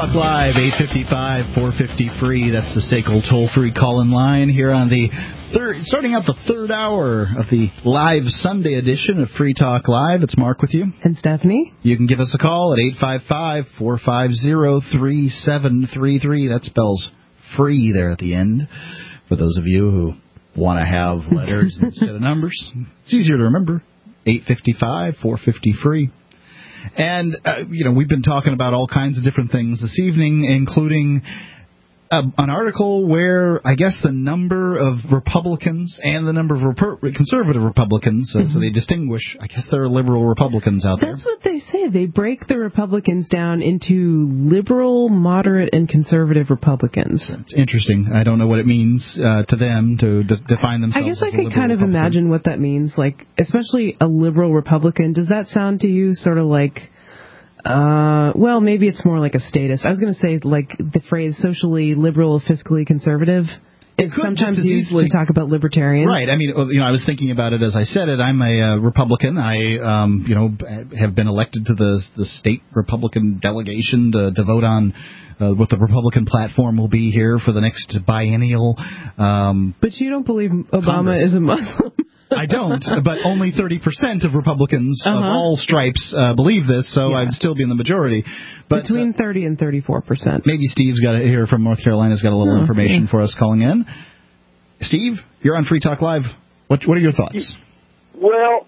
Talk Live, 855-450-FREE. That's the SACL toll-free call-in line here on the starting out the third hour of the live Sunday edition of Free Talk Live. It's Mark with you. And Stephanie. You can give us a call at 855-450-3733. That spells free there at the end. For those of you who want to have letters instead of numbers, it's easier to remember. 855-450-FREE. And, we've been talking about all kinds of different things this evening, including an article where I guess the number of Republicans and the number of conservative Republicans, so they distinguish, I guess there are liberal Republicans out there. That's what they say. They break the Republicans down into liberal, moderate, and conservative Republicans. It's interesting. I don't know what it means to them to define themselves. I guess I as a could kind of Republican. imagine what that means, like, especially a liberal Republican. Does that sound to you sort of like... well, maybe it's more like a status. I was going to say, like, the phrase socially liberal, fiscally conservative is sometimes used to talk about libertarians. Right. I mean, I was thinking about it as I said it. I'm a Republican. I, have been elected to the state Republican delegation to vote on what the Republican platform will be here for the next biennial. But you don't believe Obama Congress. is a Muslim. I don't, but only 30% of Republicans of all stripes believe this, so I'd still be in the majority. But between 30 and 34%. Maybe Steve's got it here from North Carolina's got a little information for us calling in. Steve, you're on Free Talk Live. What are your thoughts? Well,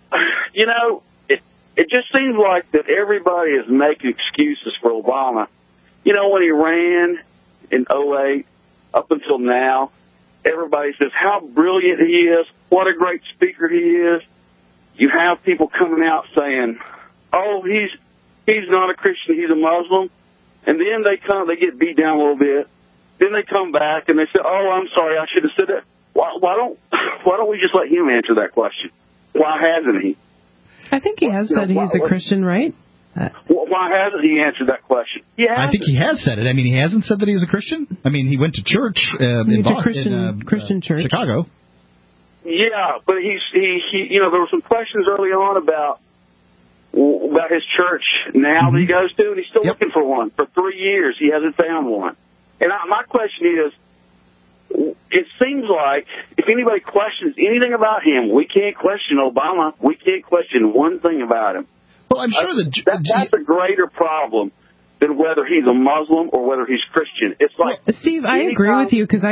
it just seems like that everybody is making excuses for Obama. When he ran in 2008 up until now, everybody says how brilliant he is, what a great speaker he is. You have people coming out saying, oh, he's not a Christian, he's a Muslim. And then they get beat down a little bit. Then they come back and they say, oh, I'm sorry, I should have said that. Why don't we just let him answer that question? Why hasn't he? I think he has said he's a Christian, right? Why hasn't he answered that question? I think he has said it. I mean, he hasn't said that he's a Christian. I mean, he went to church in Boston, Christian church, Chicago. Yeah, but he there were some questions early on about his church now that he goes to, and he's still looking for one. For 3 years, he hasn't found one. And my question is, it seems like if anybody questions anything about him, we can't question Obama. We can't question one thing about him. Well, I'm sure that's a greater problem than whether he's a Muslim or whether he's Christian. It's like Steve, I agree with you because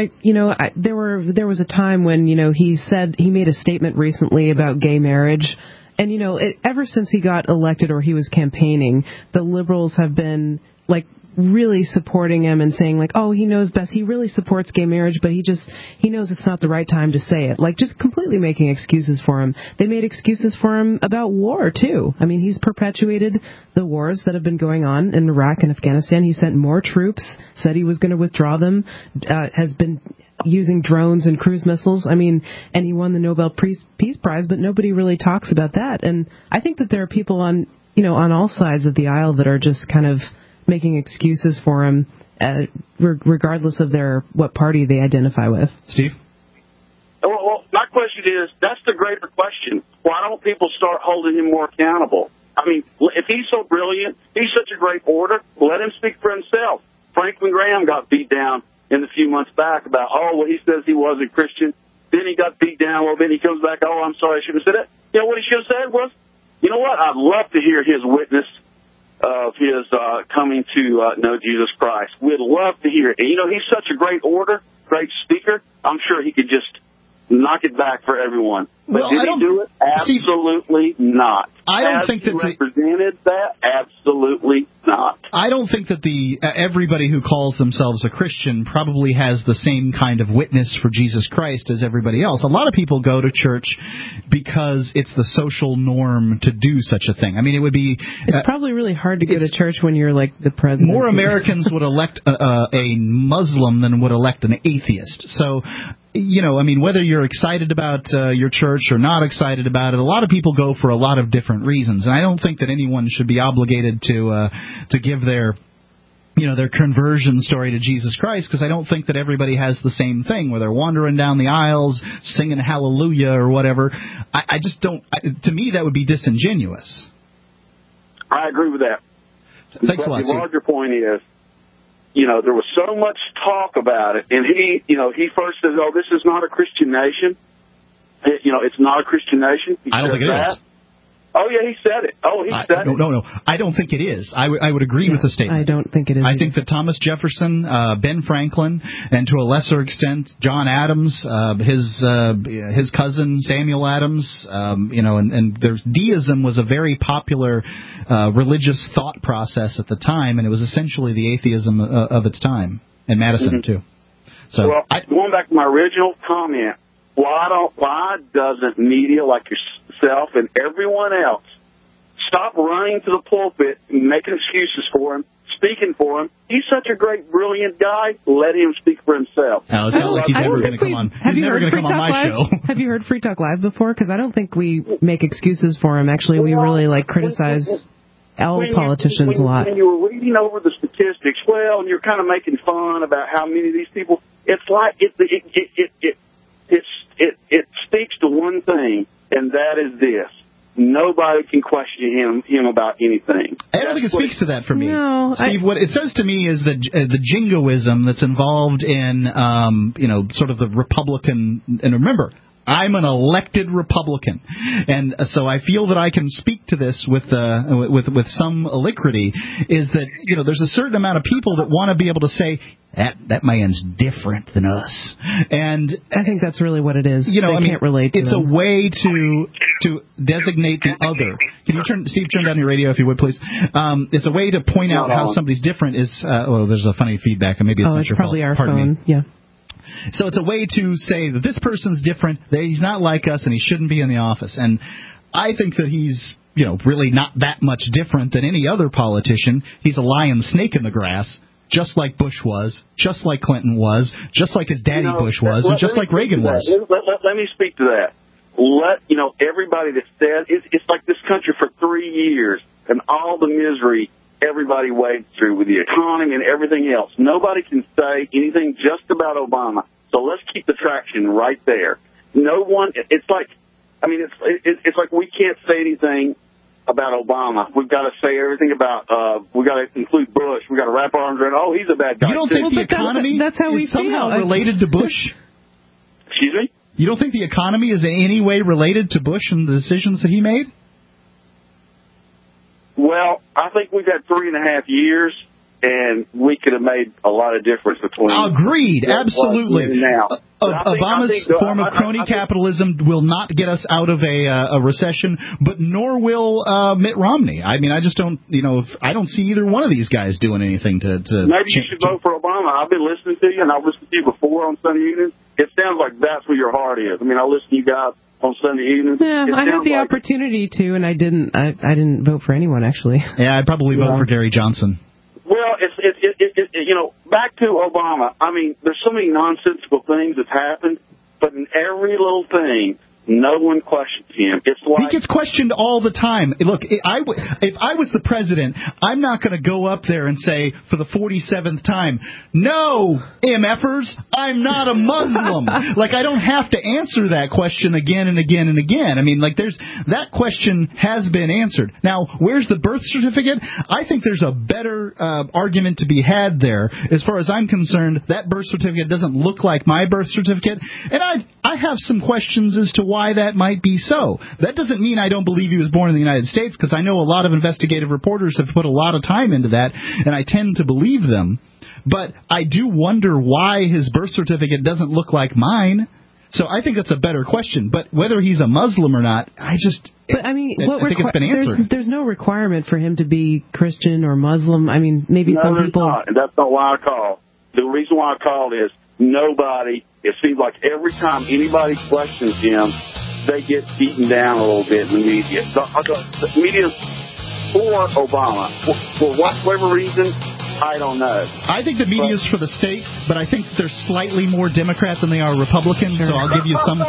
there was a time when he said he made a statement recently about gay marriage, and ever since he got elected or he was campaigning, the liberals have been like really supporting him and saying like, oh, he knows best. He really supports gay marriage, but he knows it's not the right time to say it. Like just completely making excuses for him. They made excuses for him about war too. I mean, he's perpetuated the wars that have been going on in Iraq and Afghanistan. He sent more troops, said he was going to withdraw them, has been using drones and cruise missiles. I mean, and he won the Nobel Peace Prize, but nobody really talks about that. And I think that there are people on all sides of the aisle that are just kind of making excuses for him, regardless of what party they identify with. Steve? Well, my question is, that's the greater question. Why don't people start holding him more accountable? I mean, if he's so brilliant, he's such a great orator, let him speak for himself. Franklin Graham got beat down in a few months back about, he says he wasn't Christian. Then he got beat down a little bit. He comes back, I'm sorry, I shouldn't have said that. You know what he should have said was, you know what, I'd love to hear his witness of his coming to know Jesus Christ. We'd love to hear it. And, he's such a great orator, great speaker. I'm sure he could just knock it back for everyone. But did he do it? Absolutely not. I don't think that represented that. Absolutely not. I don't think that everybody who calls themselves a Christian probably has the same kind of witness for Jesus Christ as everybody else. A lot of people go to church because it's the social norm to do such a thing. I mean, it would be... It's probably really hard to go to church when you're like the president. More Americans would elect a Muslim than would elect an atheist. So... I mean, whether you're excited about your church or not excited about it, a lot of people go for a lot of different reasons. And I don't think that anyone should be obligated to give their conversion story to Jesus Christ, because I don't think that everybody has the same thing, where they're wandering down the aisles, singing hallelujah or whatever. I just don't... to me, that would be disingenuous. I agree with that. Thanks a lot, The larger point is, there was so much talk about it, and he first said, "Oh, this is not a Christian nation. It's not a Christian nation." I don't think it is. Oh, yeah, he said it. No. I don't think it is. I would agree with the statement. I don't think it is. I think that Thomas Jefferson, Ben Franklin, and to a lesser extent, John Adams, his cousin Samuel Adams, and their deism was a very popular religious thought process at the time, and it was essentially the atheism of its time, and Madison, too. So, going back to my original comment, why doesn't media like yourself and everyone else stop running to the pulpit and making excuses for him, speaking for him? He's such a great, brilliant guy. Let him speak for himself. No, it's not like he's never going to come on. He's never going to come on my show. Have you heard Free Talk Live before? Because I don't think we make excuses for him. Actually, we really criticize all politicians a lot. When you were reading over the statistics, and you're kind of making fun about how many of these people, it's like it speaks to one thing, and that is this: nobody can question him about anything. I don't think it speaks to that for me. No, Steve, what it says to me is that the jingoism that's involved in, sort of the Republican, and remember, I'm an elected Republican, and so I feel that I can speak to this with some alacrity. Is that there's a certain amount of people that want to be able to say that man's different than us, and I think that's really what it is. Can't relate to it's them. a way to designate the other. Can you turn down your radio if you would, please? It's a way to point out how somebody's different. There's a funny feedback, and maybe it's not your probably fault. our Pardon phone. me. Yeah. So it's a way to say that this person's different, that he's not like us, and he shouldn't be in the office. And I think that he's, really not that much different than any other politician. He's a lying snake in the grass, just like Bush was, just like Clinton was, just like his daddy Bush was, and just like Reagan was. Let me speak to that. Everybody that said, it's like this country for 3 years, and all the misery everybody wades through with the economy and everything else. Nobody can say anything just about Obama. So let's keep the traction right there. No one. It's like we can't say anything about Obama. We've got to say everything about. We've got to include Bush. We've got to wrap our arms around. Oh, he's a bad guy. You don't think the economy that's how we is somehow feel. related to Bush? Excuse me? You don't think the economy is in any way related to Bush and the decisions that he made? Well, I think we've had 3.5 years, and we could have made a lot of difference between. Agreed, absolutely. Now, Obama's form of crony capitalism will not get us out of a recession, but nor will Mitt Romney. I mean, I just don't, I don't see either one of these guys doing anything to maybe you should vote for Obama. I've been listening to you, and I've listened to you before on Sunday evenings. It sounds like that's where your heart is. I mean, I listen to you guys on Sunday evenings. Yeah, I had the opportunity to, and I didn't. I didn't vote for anyone, actually. Yeah, I'd probably vote for Gary Johnson. Well, it's back to Obama. I mean, there's so many nonsensical things that's happened, but in every little thing, no one questions him. It's like he gets questioned all the time. Look, if I was the president, I'm not going to go up there and say for the 47th time, "No, MFers, I'm not a Muslim." Like, I don't have to answer that question again and again and again. I mean, that question has been answered. Now, where's the birth certificate? I think there's a better argument to be had there. As far as I'm concerned, that birth certificate doesn't look like my birth certificate, and I have some questions as to why that might be so. That doesn't mean I don't believe he was born in the United States, because I know a lot of investigative reporters have put a lot of time into that, and I tend to believe them. But I do wonder why his birth certificate doesn't look like mine. So I think that's a better question. But whether he's a Muslim or not, I think it's been answered. There's no requirement for him to be Christian or Muslim. I mean, maybe some people. Not. And that's not why I called. The reason why I called is nobody. It seems like every time anybody questions him, they get beaten down a little bit in the media. The media's for Obama. For whatever reason, I don't know. I think the media's for the state, but I think they're slightly more Democrat than they are Republican, so I'll give you some.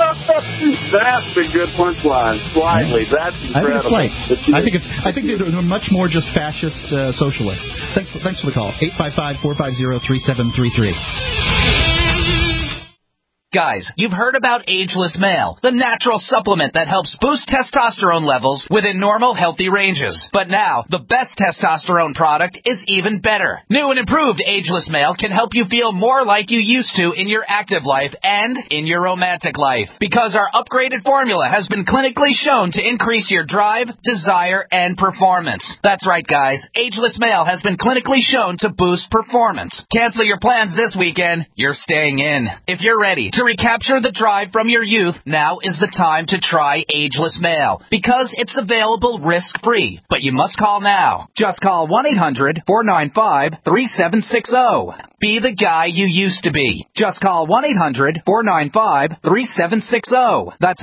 That's a good punchline. Slightly. That's incredible. I think they're much more just fascist socialists. Thanks for the call. 855-450-3733. Guys, you've heard about Ageless Male, the natural supplement that helps boost testosterone levels within normal, healthy ranges. But now, the best testosterone product is even better. New and improved Ageless Male can help you feel more like you used to in your active life and in your romantic life. Because our upgraded formula has been clinically shown to increase your drive, desire, and performance. That's right, guys. Ageless Male has been clinically shown to boost performance. Cancel your plans this weekend. You're staying in. If you're ready to recapture the drive from your youth, now is the time to try Ageless Male, because it's available risk-free. But you must call now. Just call 1-800-495-3760. Be the guy you used to be. Just call 1-800-495-3760. That's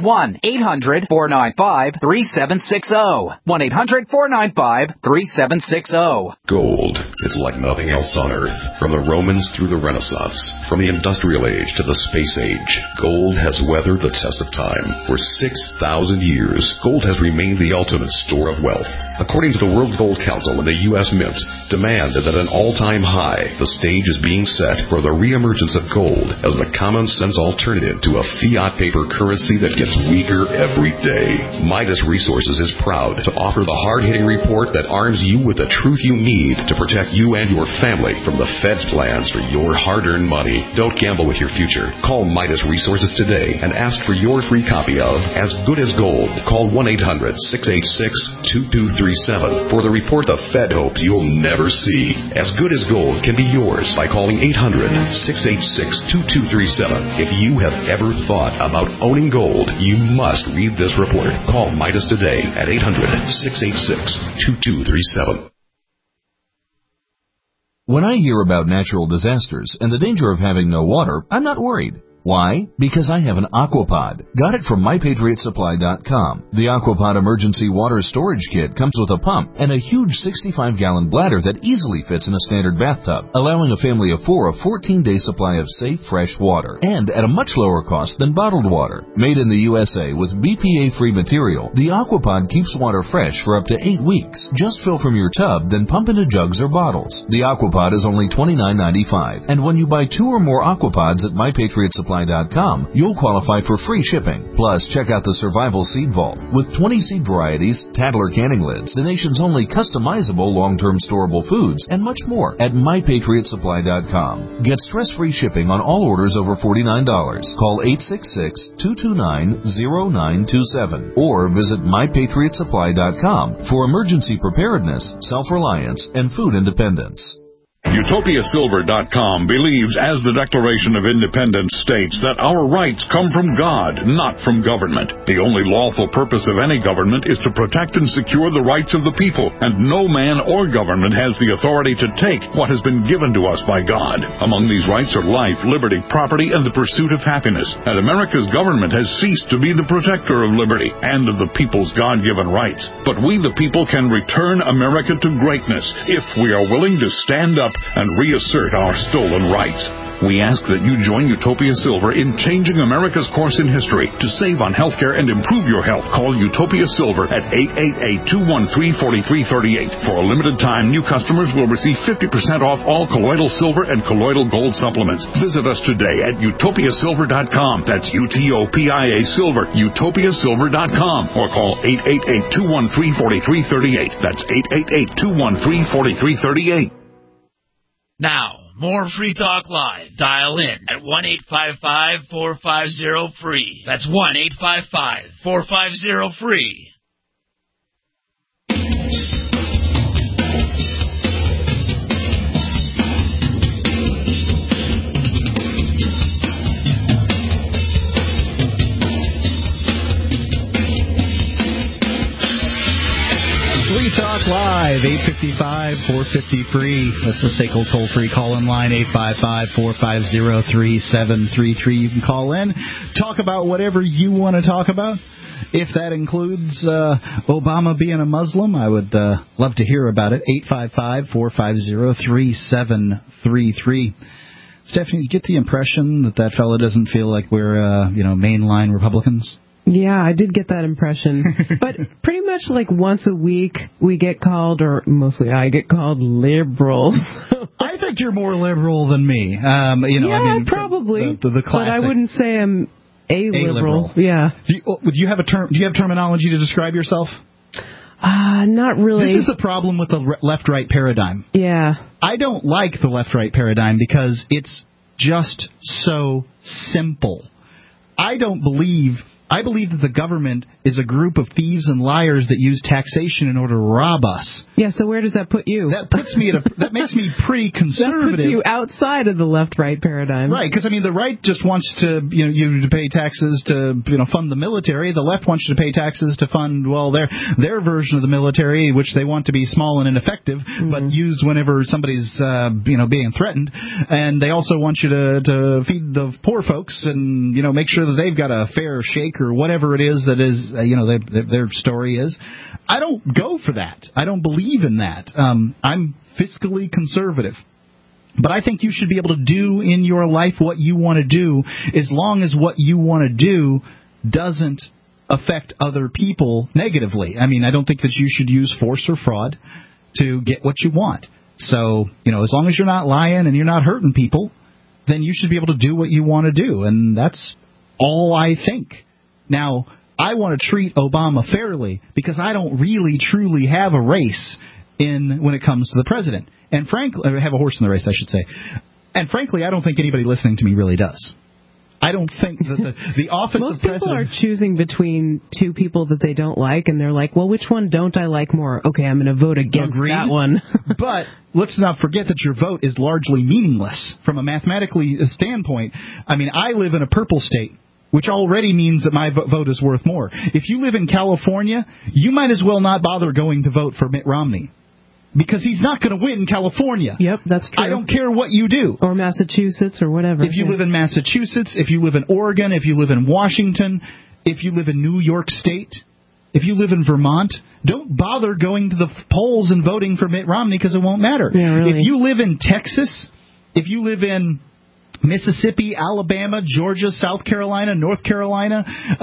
1-800-495-3760. 1-800-495-3760. Gold is like nothing else on Earth. From the Romans through the Renaissance, from the Industrial Age to the Space Age, gold has weathered the test of time. For 6,000 years, gold has remained the ultimate store of wealth. According to the World Gold Council and the U.S. Mint, demand is at an all-time high. The stage is being set for the reemergence of gold as the common-sense alternative to a fiat paper currency that gets weaker every day. Midas Resources is proud to offer the hard-hitting report that arms you with the truth you need to protect you and your family from the Fed's plans for your hard-earned money. Don't gamble with your future. Call Midas Resources today and ask for your free copy of As Good as Gold. Call 1-800-686-2237 for the report the Fed hopes you'll never see. As Good as Gold can be yours by calling 800-686-2237. If you have ever thought about owning gold, you must read this report. Call Midas today at 800-686-2237. When I hear about natural disasters and the danger of having no water, I'm not worried. Why? Because I have an Aquapod. Got it from MyPatriotSupply.com. The Aquapod Emergency Water Storage Kit comes with a pump and a huge 65-gallon bladder that easily fits in a standard bathtub, allowing a family of 4 a 14-day supply of safe, fresh water, and at a much lower cost than bottled water. Made in the USA with BPA-free material, the Aquapod keeps water fresh for up to 8 weeks. Just fill from your tub, then pump into jugs or bottles. The Aquapod is only $29.95, and when you buy 2 or more Aquapods at MyPatriotSupply.com, you'll qualify for free shipping. Plus, check out the Survival Seed Vault with 20 seed varieties, Tadler canning lids, the nation's only customizable long-term storable foods, and much more at MyPatriotSupply.com. Get stress-free shipping on all orders over $49. Call 866-229-0927 or visit MyPatriotSupply.com for emergency preparedness, self-reliance, and food independence. UtopiaSilver.com believes, as the Declaration of Independence states, that our rights come from God, not from government. The only lawful purpose of any government is to protect and secure the rights of the people, and no man or government has the authority to take what has been given to us by God. Among these rights are life, liberty, property, and the pursuit of happiness. And America's government has ceased to be the protector of liberty and of the people's God-given rights. But we, the people, can return America to greatness if we are willing to stand up and reassert our stolen rights. We ask that you join Utopia Silver in changing America's course in history. To save on healthcare and improve your health, call Utopia Silver at 888-213-4338. For a limited time, new customers will receive 50% off all colloidal silver and colloidal gold supplements. Visit us today at utopiasilver.com. That's UTOPIA Silver, utopiasilver.com. Or call 888-213-4338. That's 888-213-4338. Now, more Free Talk Live. Dial in at 1-855-450-FREE. That's 1-855-450-FREE. Free Talk Live, 855-450-FREE. That's the SACL toll-free call-in line, 855-450-3733. You can call in, talk about whatever you want to talk about. If that includes Obama being a Muslim, I would love to hear about it. 855-450-3733. Stephanie, you get the impression that fella doesn't feel like we're, mainline Republicans? Yeah, I did get that impression. But pretty much like once a week we get called, or mostly I get called liberals. I think you're more liberal than me. Probably. The classic. But I wouldn't say I'm a-liberal. Yeah. Do you have terminology to describe yourself? Not really. This is the problem with the left-right paradigm. Yeah. I don't like the left-right paradigm because it's just so simple. I believe that the government is a group of thieves and liars that use taxation in order to rob us. Yeah, so where does that put you? That makes me pretty conservative. That puts you outside of the left-right paradigm. Right, because the right just wants to you to pay taxes to fund the military. The left wants you to pay taxes to fund their version of the military, which they want to be small and ineffective, but used whenever somebody's being threatened. And they also want you to feed the poor folks and make sure that they've got a fair shake or whatever it is that is their story is. I don't go for that. I don't believe in that. I'm fiscally conservative. But I think you should be able to do in your life what you want to do as long as what you want to do doesn't affect other people negatively. I mean, I don't think that you should use force or fraud to get what you want. So, as long as you're not lying and you're not hurting people, then you should be able to do what you want to do. And that's all I think. Now, I want to treat Obama fairly because I don't really, truly have a race when it comes to the president. And frankly, I have a horse in the race, I should say. And frankly, I don't think anybody listening to me really does. I don't think that the office Most of president... people are choosing between two people that they don't like, and they're like, well, which one don't I like more? Okay, I'm going to vote against that one. But let's not forget that your vote is largely meaningless from a mathematical standpoint. I mean, I live in a purple state, which already means that my vote is worth more. If you live in California, you might as well not bother going to vote for Mitt Romney, because he's not going to win California. Yep, that's true. I don't care what you do. Or Massachusetts or whatever. If you live in Massachusetts, if you live in Oregon, if you live in Washington, if you live in New York State, if you live in Vermont, don't bother going to the polls and voting for Mitt Romney because it won't matter. Yeah, really. If you live in Texas, if you live in Mississippi, Alabama, Georgia, South Carolina, North Carolina,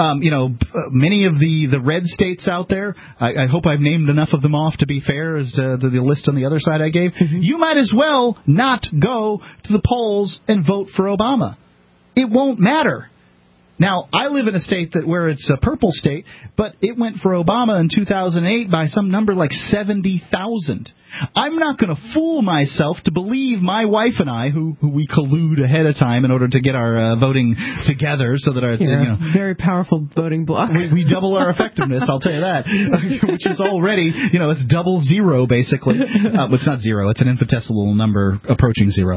many of the red states out there. I hope I've named enough of them off to be fair as the list on the other side I gave. You might as well not go to the polls and vote for Obama. It won't matter. Now, I live in a state where it's a purple state, but it went for Obama in 2008 by some number like 70,000. I'm not going to fool myself to believe my wife and I, who we collude ahead of time in order to get our voting together so that our very powerful voting bloc. We double our effectiveness, I'll tell you that, which is already, it's double zero, basically. It's not zero. It's an infinitesimal number approaching zero.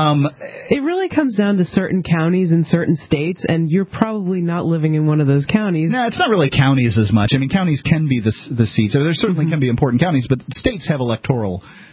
It really comes down to certain counties in certain states, and you're probably not living in one of those counties. No, it's not really counties as much. I mean, counties can be the seats. There certainly can be important counties, but states have electoral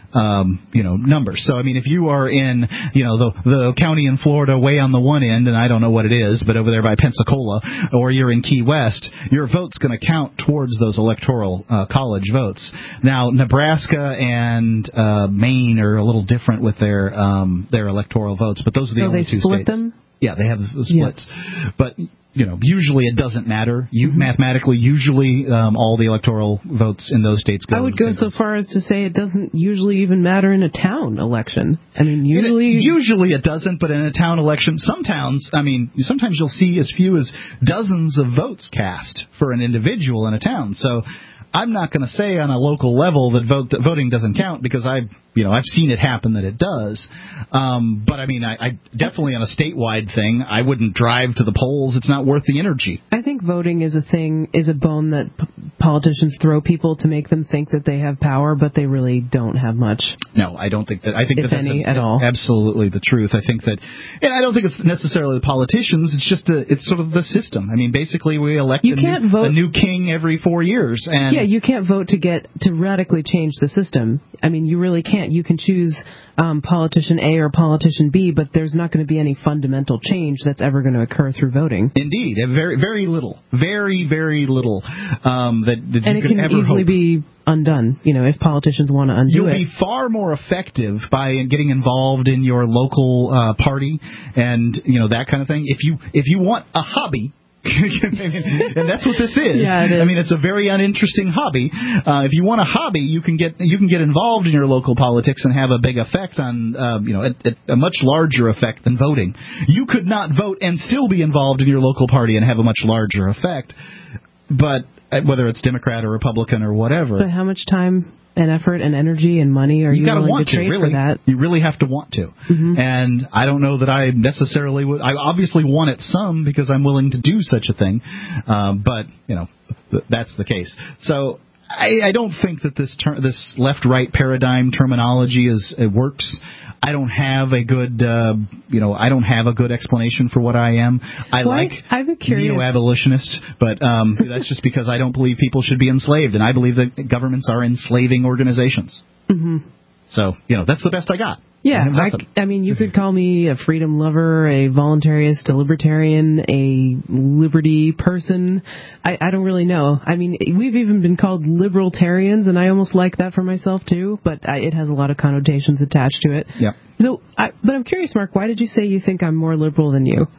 numbers. So, I mean, if you are in, the county in Florida way on the one end, and I don't know what it is, but over there by Pensacola, or you're in Key West, your vote's going to count towards those electoral college votes. Now, Nebraska and Maine are a little different with their electoral votes, but those are the only two states. They split them? Yeah, they have the splits. Yeah. But usually it doesn't matter. Mathematically, usually all the electoral votes in those states go. I would go so far as to say it doesn't usually even matter in a town election. I mean, usually it doesn't, but in a town election, sometimes you'll see as few as dozens of votes cast for an individual in a town. So I'm not going to say on a local level that voting doesn't count, because I've seen it happen that it does. But I mean, I definitely on a statewide thing, I wouldn't drive to the polls. It's not worth the energy. I think voting is a bone that politicians throw people to make them think that they have power, but they really don't have much. No, I don't think that. I think if that's any at all. Absolutely the truth. I think that, and I don't think it's necessarily the politicians. It's just it's sort of the system. I mean, basically we elect a new king every 4 years, and yeah, you can't vote to radically change the system. I mean, you really can't. You can choose politician A or politician B, but there's not going to be any fundamental change that's ever going to occur through voting. Indeed, very, very little, very, very little that you and it could can ever easily hope. Be undone. If politicians want to undo You'll be far more effective by getting involved in your local party and that kind of thing. If you want a hobby, And that's what this is. Yeah, it is. I mean, it's a very uninteresting hobby. If you want a hobby, you can get involved in your local politics and have a big effect on, a much larger effect than voting. You could not vote and still be involved in your local party and have a much larger effect. But whether it's Democrat or Republican or whatever. But how much time and effort and energy and money are you willing to trade for that? You really have to want to. Mm-hmm. And I don't know that I necessarily would. I obviously want it some because I'm willing to do such a thing. But, that's the case. So I don't think that this left-right paradigm terminology works. I don't have a good, explanation for what I am. I'm a neo-abolitionist, but that's just because I don't believe people should be enslaved, and I believe that governments are enslaving organizations. Mm-hmm. So, that's the best I got. Yeah, I mean, you could call me a freedom lover, a voluntarist, a libertarian, a liberty person. I don't really know. I mean, we've even been called libertarians, and I almost like that for myself, too, but it has a lot of connotations attached to it. Yeah. So, but I'm curious, Mark, why did you say you think I'm more liberal than you?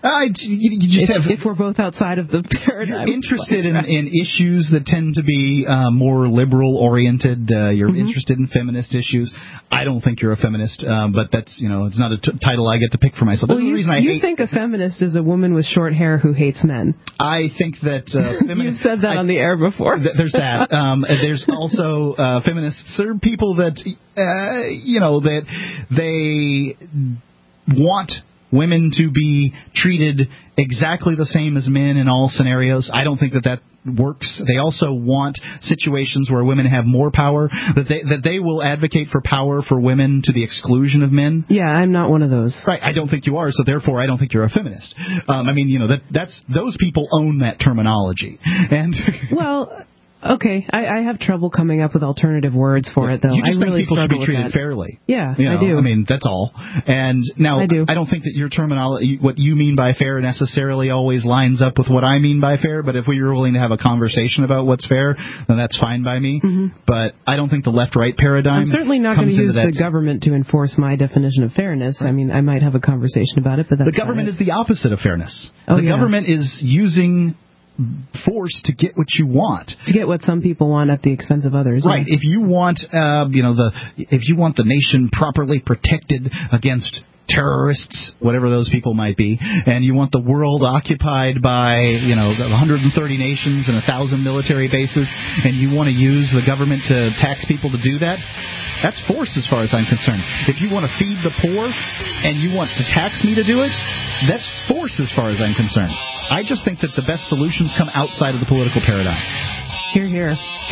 If we're both outside of the paradigm. You're interested in issues that tend to be more liberal-oriented. You're interested in feminist issues. I don't think you're a feminist, but that's, it's not a title I get to pick for myself. Well, you think a feminist is a woman with short hair who hates men. I think that feminists... You've said that on the air before. There's that. There's also feminists are people that, that they want women to be treated exactly the same as men in all scenarios. I don't think that works. They also want situations where women have more power, that they will advocate for power for women to the exclusion of men. Yeah, I'm not one of those. Right, I don't think you are, so therefore I don't think you're a feminist. That's those people own that terminology. And well, okay, I have trouble coming up with alternative words for it, though. You just I really think people should be treated that. fairly. Yeah, I do. I mean, that's all. And now, I don't think that your terminology, what you mean by fair, necessarily always lines up with what I mean by fair, but if we were willing to have a conversation about what's fair, then that's fine by me. Mm-hmm. But I don't think the left-right paradigm... I'm certainly not going to use the government to enforce my definition of fairness. Right. I mean, I might have a conversation about it, but that's the government is the opposite of fairness. Oh, the government is using force to get what you want, to get what some people want at the expense of others. Right. Yeah. If you want, if you want the nation properly protected against terrorists, whatever those people might be, and you want the world occupied by 130 nations and 1,000 military bases, and you want to use the government to tax people to do that. That's force as far as I'm concerned. If you want to feed the poor and you want to tax me to do it, that's force as far as I'm concerned. I just think that the best solutions come outside of the political paradigm. Hear, hear.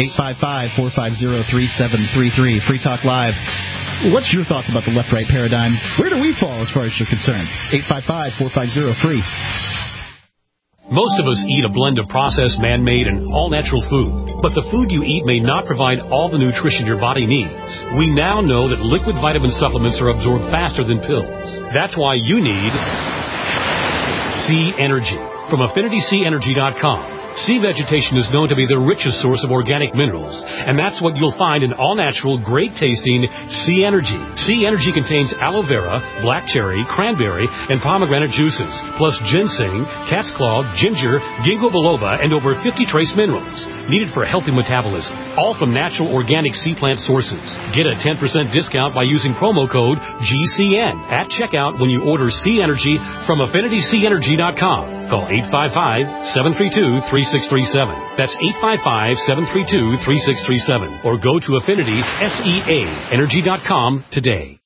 855-450-3733. Free Talk Live. What's your thoughts about the left-right paradigm? Where do we fall as far as you're concerned? 855-450-FREE. Most of us eat a blend of processed, man-made, and all-natural food. But the food you eat may not provide all the nutrition your body needs. We now know that liquid vitamin supplements are absorbed faster than pills. That's why you need Sea Energy from AffinitySeaEnergy.com. Sea vegetation is known to be the richest source of organic minerals, and that's what you'll find in all-natural, great-tasting Sea Energy. Sea Energy contains aloe vera, black cherry, cranberry, and pomegranate juices, plus ginseng, cat's claw, ginger, ginkgo biloba, and over 50 trace minerals, needed for a healthy metabolism, all from natural organic sea plant sources. Get a 10% discount by using promo code GCN at checkout when you order Sea Energy from AffinitySeaEnergy.com. Call 855-732-3637. That's 855-732-3637. Or go to AffinitySeaEnergy.com today.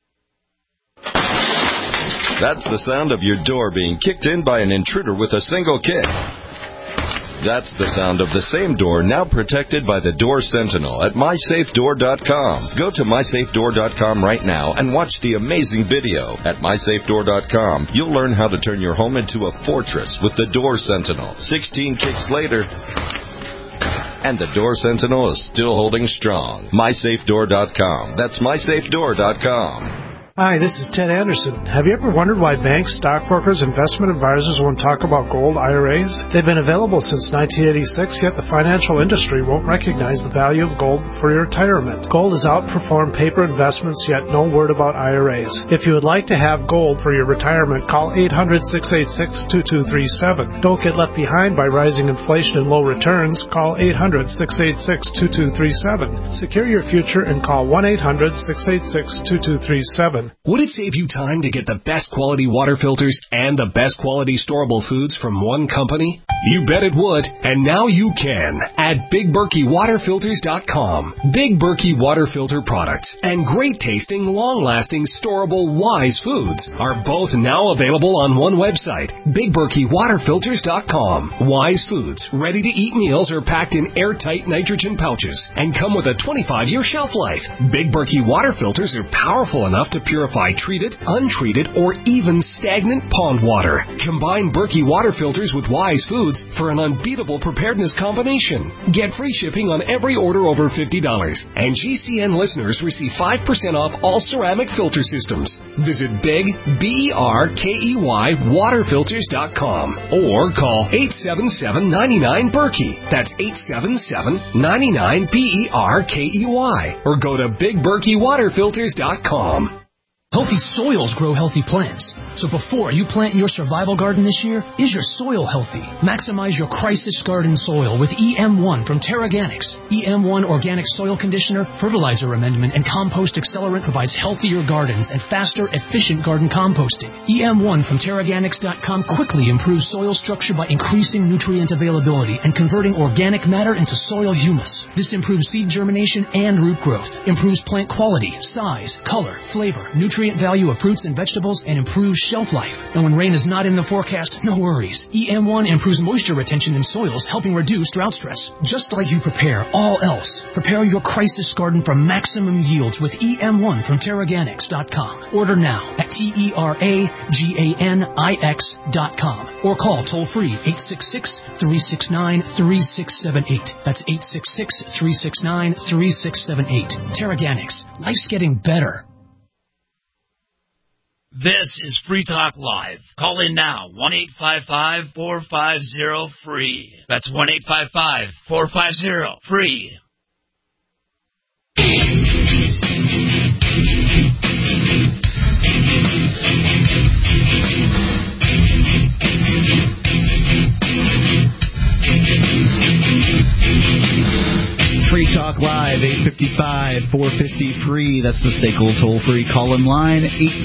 That's the sound of your door being kicked in by an intruder with a single kick. That's the sound of the same door now protected by the Door Sentinel at MySafeDoor.com. Go to MySafeDoor.com right now and watch the amazing video. At MySafeDoor.com, you'll learn how to turn your home into a fortress with the Door Sentinel. 16 kicks later, and the Door Sentinel is still holding strong. MySafeDoor.com. That's MySafeDoor.com. Hi, this is Ted Anderson. Have you ever wondered why banks, stockbrokers, investment advisors won't talk about gold IRAs? They've been available since 1986, yet the financial industry won't recognize the value of gold for your retirement. Gold has outperformed paper investments, yet no word about IRAs. If you would like to have gold for your retirement, call 800-686-2237. Don't get left behind by rising inflation and low returns. Call 800-686-2237. Secure your future and call 1-800-686-2237. Would it save you time to get the best quality water filters and the best quality storable foods from one company? You bet it would, and now you can at BigBerkeyWaterFilters.com. Big Berkey water filter products and great tasting, long-lasting, storable Wise foods are both now available on one website, BigBerkeyWaterFilters.com. Wise foods, ready-to-eat meals are packed in airtight nitrogen pouches and come with a 25-year shelf life. Big Berkey water filters are powerful enough to purify treated, untreated, or even stagnant pond water. Combine Berkey water filters with Wise foods for an unbeatable preparedness combination. Get free shipping on every order over $50. And GCN listeners receive 5% off all ceramic filter systems. Visit BigBerkey waterfilters.com or call 877-99-BERKEY. That's 877-99-BERKEY. Or go to BigBerkeyWaterFilters.com. Healthy soils grow healthy plants. So before you plant your survival garden this year, is your soil healthy? Maximize your crisis garden soil with EM1 from Terraganics. EM1 Organic Soil Conditioner, Fertilizer Amendment, and Compost Accelerant provides healthier gardens and faster, efficient garden composting. EM1 from Terraganics.com quickly improves soil structure by increasing nutrient availability and converting organic matter into soil humus. This improves seed germination and root growth, improves plant quality, size, color, flavor, nutrient value of fruits and vegetables, and improves shelf life. And when rain is not in the forecast, no worries. EM1 improves moisture retention in soils, helping reduce drought stress. Just like you prepare all else, prepare your crisis garden for maximum yields with EM1 from Terraganics.com. Order now at TERAGANIX.com or call toll-free 866-369-3678. That's 866-369-3678. Terraganics. Life's getting better. This is Free Talk Live. Call in now, 1-855-450-FREE. That's 1-855-450-FREE. Free Talk Live, 855-450-FREE. That's the SACL toll-free call-in line,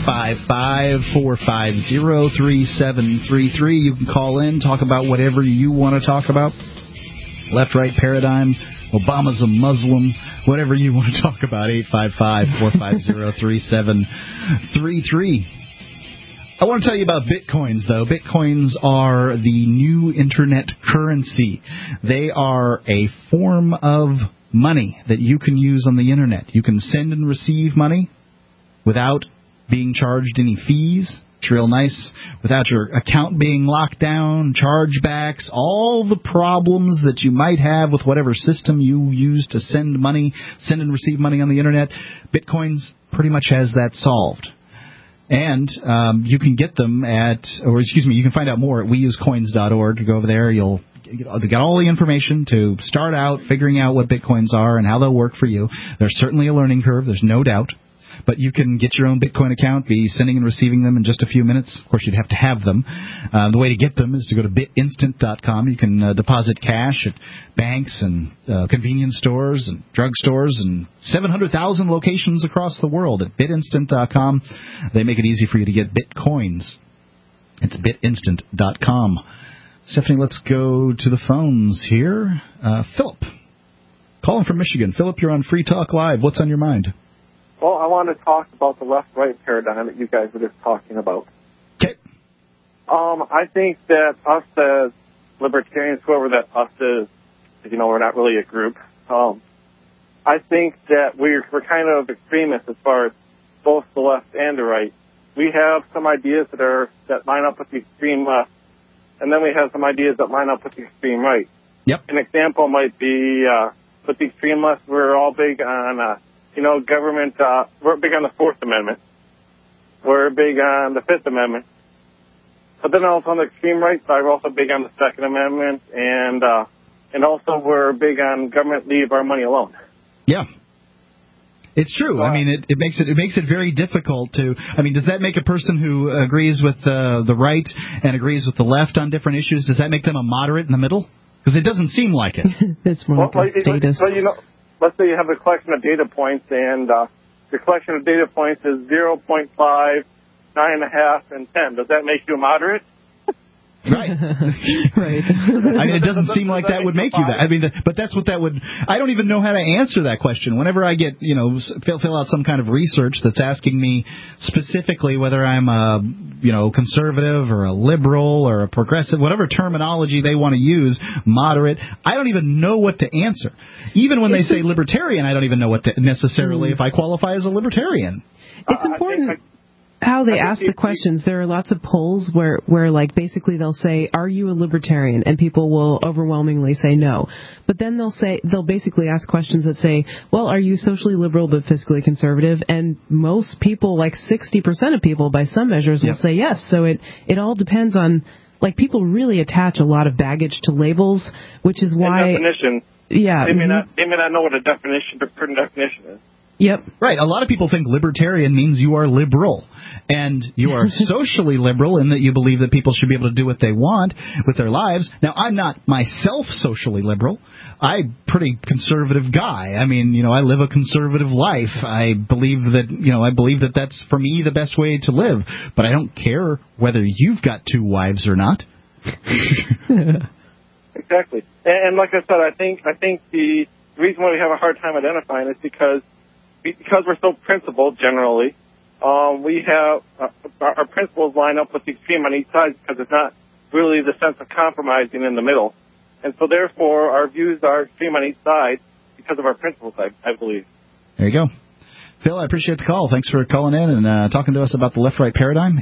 855-450-3733. You can call in, talk about whatever you want to talk about. Left-right paradigm, Obama's a Muslim, whatever you want to talk about, 855-450-3733. I want to tell you about Bitcoins, though. Bitcoins are the new internet currency. They are a form of money that you can use on the internet. You can send and receive money without being charged any fees. It's real nice. Without your account being locked down, chargebacks, all the problems that you might have with whatever system you use to send and receive money on the internet, Bitcoins pretty much has that solved. And you can get them you can find out more at weusecoins.org. Go over there, they got all the information to start out figuring out what Bitcoins are and how they'll work for you. There's certainly a learning curve, there's no doubt. But you can get your own Bitcoin account, be sending and receiving them in just a few minutes. Of course, you'd have to have them. The way to get them is to go to bitinstant.com. You can deposit cash at banks and convenience stores and drugstores and 700,000 locations across the world at bitinstant.com. They make it easy for you to get Bitcoins. It's bitinstant.com. Stephanie, let's go to the phones here. Philip, calling from Michigan. Philip, you're on Free Talk Live. What's on your mind? Well, I want to talk about the left-right paradigm that you guys were just talking about. Okay. I think that us as libertarians, whoever that us is, we're not really a group. I think that we're kind of extremists as far as both the left and the right. We have some ideas that line up with the extreme left, and then we have some ideas that line up with the extreme right. Yep. An example might be with the extreme left, we're all big on government, we're big on the Fourth Amendment. we're big on the Fifth Amendment. But then also on the extreme right side, we're also big on the Second Amendment, and also we're big on government leave our money alone. Yeah. It's true. I mean, it makes it very difficult to. I mean, does that make a person who agrees with the right and agrees with the left on different issues? Does that make them a moderate in the middle? Because it doesn't seem like it. It's more like a status. So, let's say you have a collection of data points, and your collection of data points is 0.5, 9.5, and 10. Does that make you a moderate? Right. Right. I mean, it doesn't seem like that would make you that. I mean, but that's what that would. I don't even know how to answer that question. Whenever I get, fill out some kind of research that's asking me specifically whether I'm a, conservative or a liberal or a progressive, whatever terminology they want to use, moderate, I don't even know what to answer. Even when they say libertarian, I don't even know what to necessarily if I qualify as a libertarian. It's important how they ask the questions. There are lots of polls where like basically they'll say, "Are you a libertarian?" and people will overwhelmingly say no. But then they'll basically ask questions that say, "Well, are you socially liberal but fiscally conservative?" And most people, like 60% of people by some measures, will say yes. So it all depends on, like, people really attach a lot of baggage to labels, which is why definition. Yeah. They may not know what a certain definition is. Yep. Right. A lot of people think libertarian means you are liberal. And you are socially liberal in that you believe that people should be able to do what they want with their lives. Now, I'm not myself socially liberal. I'm a pretty conservative guy. I mean, I live a conservative life. I believe that that's, for me, the best way to live. But I don't care whether you've got two wives or not. Exactly. And like I said, I think the reason why we have a hard time identifying is because we're so principled generally. We have our principles line up with the extreme on each side because it's not really the sense of compromising in the middle. And so therefore our views are extreme on each side because of our principles, I believe. There you go. Phil, I appreciate the call. Thanks for calling in and talking to us about the left-right paradigm.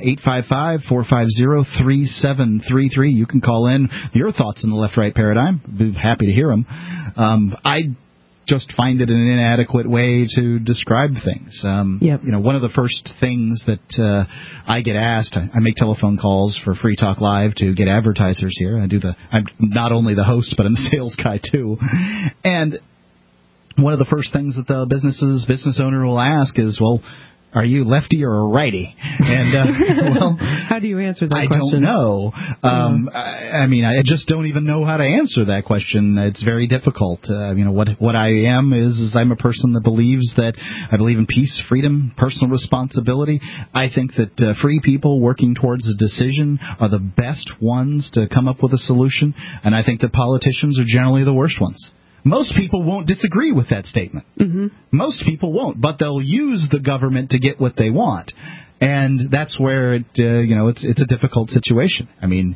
855-450-3733. You can call in your thoughts on the left-right paradigm. Be happy to hear them. I just find it an inadequate way to describe things. One of the first things that I get asked, I make telephone calls for Free Talk Live to get advertisers here. I'm not only the host, but I'm the sales guy too. And one of the first things that the business owner will ask is, well, are you lefty or a righty? And how do you answer that question? I don't know. I just don't even know how to answer that question. It's very difficult. What I am is I'm a person that believes that I believe in peace, freedom, personal responsibility. I think that free people working towards a decision are the best ones to come up with a solution, and I think that politicians are generally the worst ones. Most people won't disagree with that statement. Mm-hmm. Most people won't, but they'll use the government to get what they want, and that's where it's a difficult situation. I mean,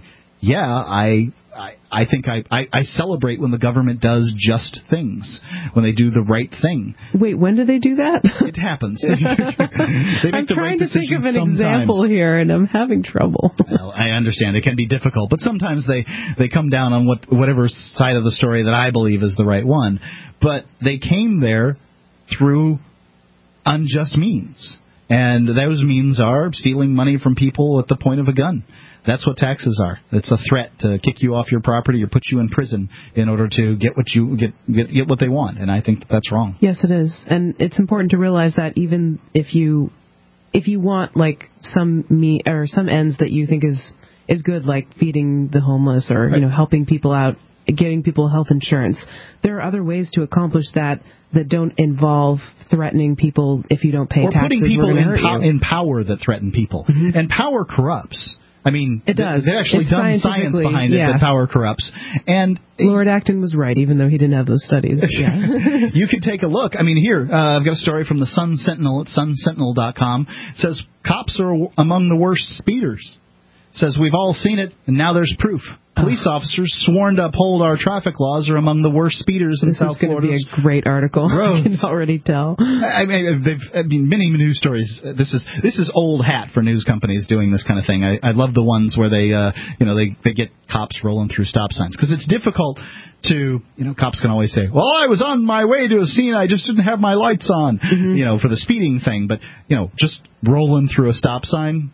I think I celebrate when the government does just things, when they do the right thing. Wait, when do they do that? It happens. They make I'm the trying right to think of an sometimes. example here, and I'm having trouble. Well, I understand. It can be difficult, but sometimes they come down on whatever side of the story that I believe is the right one. But they came there through unjust means, and those means are stealing money from people at the point of a gun. That's what taxes are. It's a threat to kick you off your property or put you in prison in order to get what they want, and I think that's wrong. Yes, it is, and it's important to realize that even if you want like some ends that you think is good, like feeding the homeless or helping people out, getting people health insurance, there are other ways to accomplish that don't involve threatening people if you don't pay taxes. Or putting people in power that threaten people, and power corrupts. I mean, it does. They've actually done science behind it that power corrupts. And Lord Acton was right, even though he didn't have those studies. Yeah. You can take a look. I mean, here, I've got a story from the Sun Sentinel at sunsentinel.com. It says, cops are among the worst speeders. It says, we've all seen it, and now there's proof. Police officers sworn to uphold our traffic laws are among the worst speeders in South Florida. This is going to be a great article. I can already tell. I mean, many news stories. This is old hat for news companies doing this kind of thing. I love the ones where they get cops rolling through stop signs, because it's difficult to, cops can always say, well, I was on my way to a scene, I just didn't have my lights on, for the speeding thing. But, just rolling through a stop sign,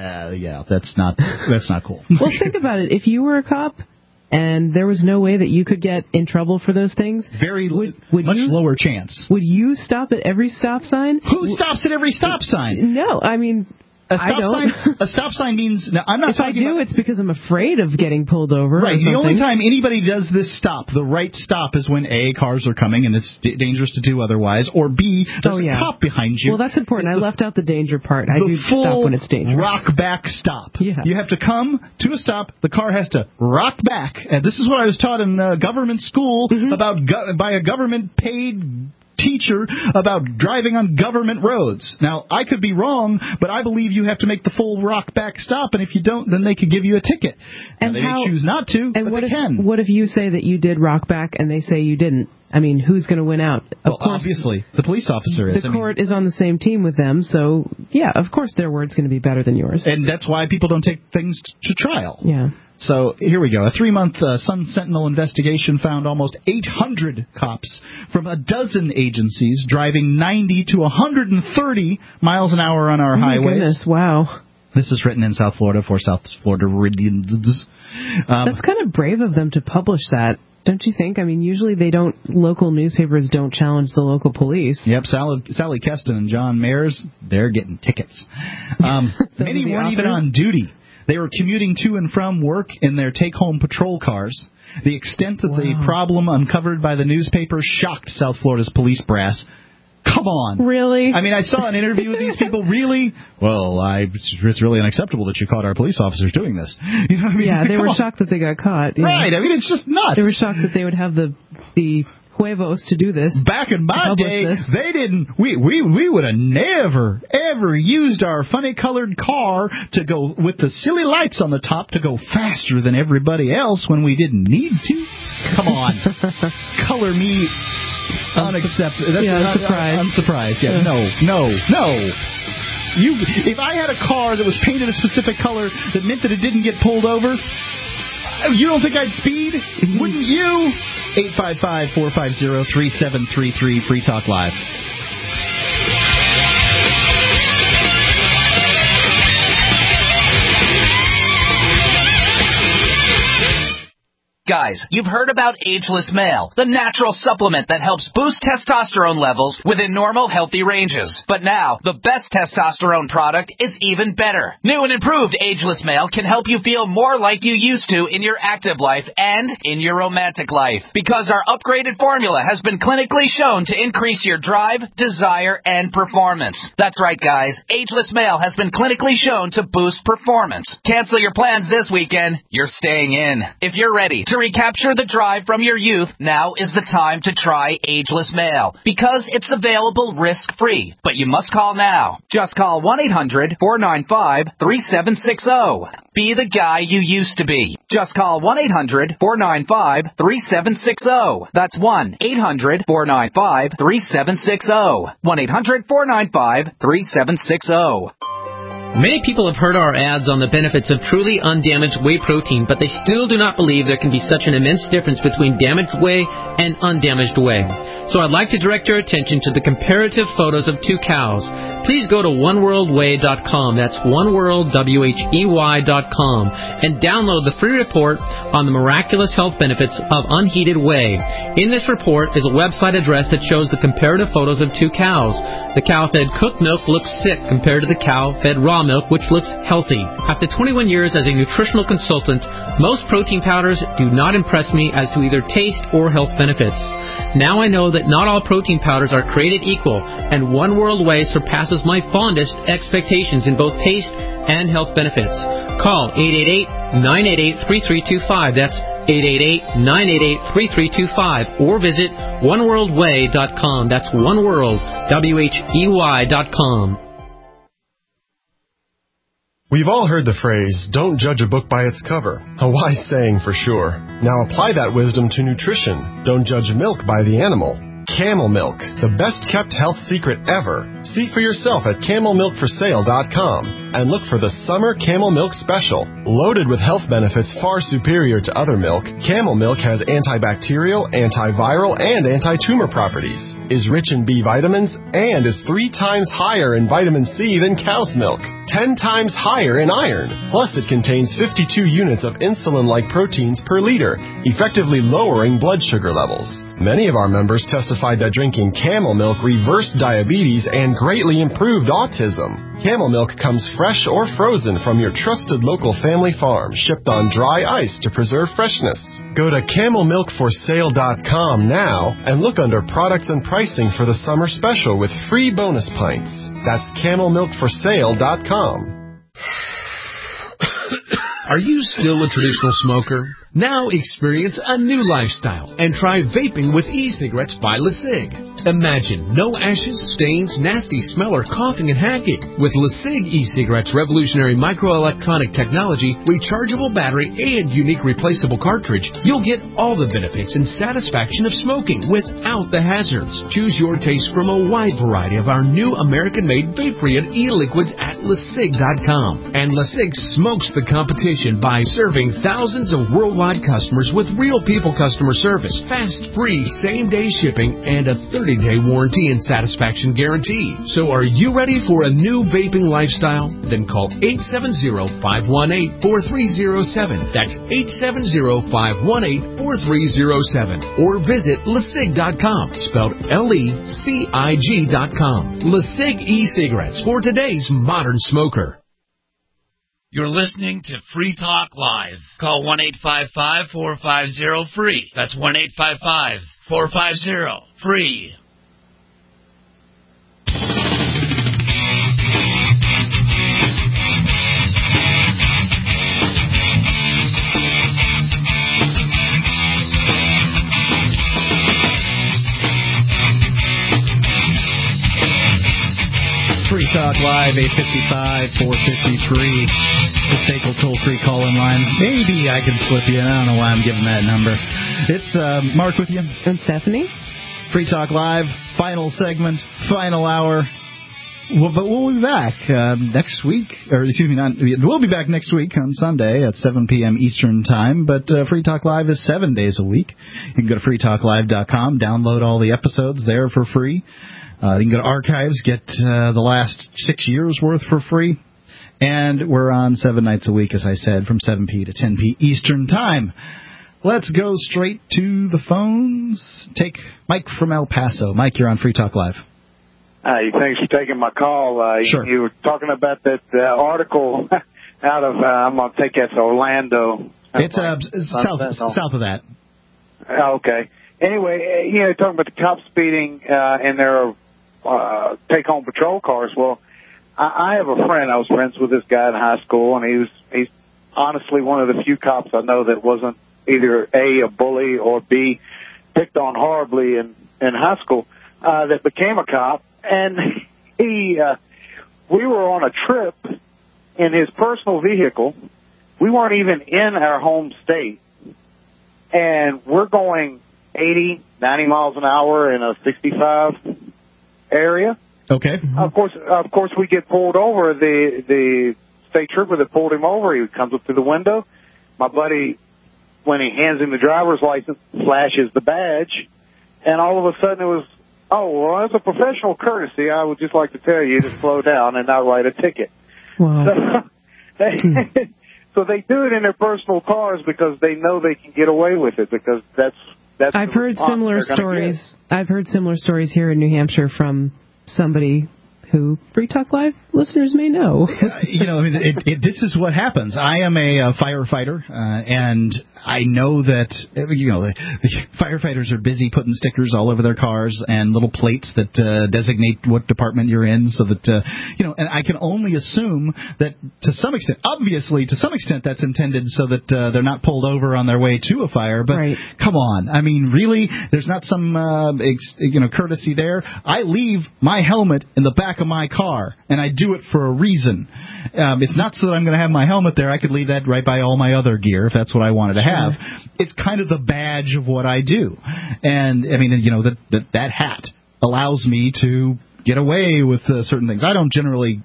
that's not cool. Well, think about it. If you were a cop and there was no way that you could get in trouble for those things, much lower chance. Would you stop at every stop sign? Who stops at every stop sign? No, I mean... A stop sign means... Now, I'm not if I do, it's because I'm afraid of getting pulled over. Right. The only time anybody does this stop, the right stop, is when A, cars are coming and it's dangerous to do otherwise, or B, there's a cop behind you. Well, that's important. I left out the danger part. I do stop when it's dangerous. Rock back stop. Yeah. You have to come to a stop. The car has to rock back. And this is what I was taught in government school by a government-paid teacher about driving on government roads. Now, I could be wrong, but I believe you have to make the full rock back stop, and if you don't, then they could give you a ticket. And they may choose not to, but they can. What if you say that you did rock back and they say you didn't? I mean, who's going to win out? Well, obviously, the police officer is. The court is on the same team with them, so, yeah, of course their word's going to be better than yours. And that's why people don't take things to trial. Yeah. So here we go. A 3-month Sun Sentinel investigation found almost 800 cops from a dozen agencies driving 90 to 130 miles an hour on our highways. Oh, my goodness. Wow. This is written in South Florida for South Florida Floridians. That's kind of brave of them to publish that. Don't you think? I mean, usually local newspapers don't challenge the local police. Yep, Sally Keston and John Mayers, they're getting tickets. Many weren't even on duty. They were commuting to and from work in their take-home patrol cars. The extent of the problem uncovered by the newspaper shocked South Florida's police brass. Come on. Really? I mean, I saw an interview with these people. Really? Well, it's really unacceptable that you caught our police officers doing this. You know what I mean? Yeah, they were shocked that they got caught. Right. I mean, it's just nuts. They were shocked that they would have the huevos to do this. Back in my day, they didn't. We would have never, ever used our funny colored car to go with the silly lights on the top to go faster than everybody else when we didn't need to. Come on. Color me unacceptable. Surprised. I'm surprised. Yeah. No. If I had a car that was painted a specific color that meant that it didn't get pulled over, you don't think I'd speed? Wouldn't you? 855-450-3733, Free Talk Live. Guys, you've heard about Ageless Male, the natural supplement that helps boost testosterone levels within normal, healthy ranges. But now, the best testosterone product is even better. New and improved Ageless Male can help you feel more like you used to in your active life and in your romantic life. Because our upgraded formula has been clinically shown to increase your drive, desire, and performance. That's right, guys. Ageless Male has been clinically shown to boost performance. Cancel your plans this weekend. You're staying in. If you're ready to recapture the drive from your youth, now is the time to try Ageless Male, because it's available risk-free. But you must call now. Just call 1-800-495-3760. Be the guy you used to be. Just call 1-800-495-3760. That's 1-800-495-3760. 1-800-495-3760. Many people have heard our ads on the benefits of truly undamaged whey protein, but they still do not believe there can be such an immense difference between damaged whey and undamaged whey. So I'd like to direct your attention to the comparative photos of two cows. Please go to oneworldwhey.com, that's oneworldwhey.com, and download the free report on the miraculous health benefits of unheated whey. In this report is a website address that shows the comparative photos of two cows. The cow-fed cooked milk looks sick compared to the cow-fed raw milk, which looks healthy. After 21 years as a nutritional consultant, most protein powders do not impress me as to either taste or health benefits. Now I know that not all protein powders are created equal, and One World Whey surpasses my fondest expectations in both taste and health benefits. Call 888-988-3325. That's 888-988-3325. Or visit oneworldwhey.com. That's oneworldwhey.com. We've all heard the phrase, don't judge a book by its cover. A wise saying for sure. Now apply that wisdom to nutrition. Don't judge milk by the animal. Camel Milk, the best-kept health secret ever. See for yourself at CamelMilkForSale.com and look for the Summer Camel Milk Special. Loaded with health benefits far superior to other milk, Camel Milk has antibacterial, antiviral, and anti-tumor properties, is rich in B vitamins, and is 3 times higher in vitamin C than cow's milk, 10 times higher in iron. Plus, it contains 52 units of insulin-like proteins per liter, effectively lowering blood sugar levels. Many of our members testified that drinking Camel Milk reversed diabetes and greatly improved autism. Camel Milk comes fresh or frozen from your trusted local family farm, shipped on dry ice to preserve freshness. Go to CamelMilkForSale.com now and look under products and pricing for the summer special with free bonus pints. That's CamelMilkForSale.com. Are you still a traditional smoker? Now experience a new lifestyle and try vaping with e-cigarettes by LeSig. Imagine no ashes, stains, nasty smell, or coughing and hacking. With LeSig e-cigarettes' revolutionary microelectronic technology, rechargeable battery, and unique replaceable cartridge, you'll get all the benefits and satisfaction of smoking without the hazards. Choose your taste from a wide variety of our new American-made vape-free and e-liquids at LeSig.com. And LeSig smokes the competition by serving thousands of worldwide customers with real people customer service, fast, free, same-day shipping, and a 30-day warranty and satisfaction guarantee. So are you ready for a new vaping lifestyle? Then call 870-518-4307. That's 870-518-4307. Or visit LeSig.com, spelled LECIG.com. LeSig e-cigarettes for today's modern smoker. You're listening to Free Talk Live. Call 1-855-450-FREE. That's 1-855-450-FREE. Free Talk Live, 855-450-FREE. It's a SACL toll-free call-in line. Maybe I can slip you in. I don't know why I'm giving that number. It's Mark with you. And Stephanie. Free Talk Live, final segment, final hour. But we'll be back next week. We'll be back next week on Sunday at 7 p.m. Eastern Time. But Free Talk Live is 7 days a week. You can go to freetalklive.com, download all the episodes there for free. You can go to archives, get the last 6 years' worth for free. And we're on 7 nights a week, as I said, from 7 p. to 10 p. Eastern Time. Let's go straight to the phones. Take Mike from El Paso. Mike, you're on Free Talk Live. Hi, thanks for taking my call. Sure. You were talking about that article out of, I'm going to take that to Orlando. It's south of that. Okay. Anyway, talking about the cops speeding in their take-home patrol cars. Well, I have a friend. I was friends with this guy in high school, and he's honestly one of the few cops I know that wasn't either A, a bully, or B, picked on horribly in high school, that became a cop. And we were on a trip in his personal vehicle. We weren't even in our home state. And we're going 80, 90 miles an hour in a 65 area. Okay. Of course, we get pulled over. The state trooper that pulled him over, he comes up to the window. My buddy, when he hands him the driver's license, flashes the badge. And all of a sudden it was, as a professional courtesy, I would just like to tell you to slow down and not write a ticket. Wow. So they do it in their personal cars because they know they can get away with it, because that's I've heard similar stories. I've heard similar stories here in New Hampshire from somebody who Free Talk Live listeners may know. This is what happens. I am a firefighter, and I know that, the firefighters are busy putting stickers all over their cars and little plates that designate what department you're in, so that, and I can only assume that to some extent that's intended so that they're not pulled over on their way to a fire, but right. Come on. I mean, really? There's not some, courtesy there? I leave my helmet in the back back of my car, and I do it for a reason. It's not so that I'm going to have my helmet there. I could leave that right by all my other gear if that's what I wanted to have. It's kind of the badge of what I do. And, I mean, that hat allows me to get away with certain things. I don't generally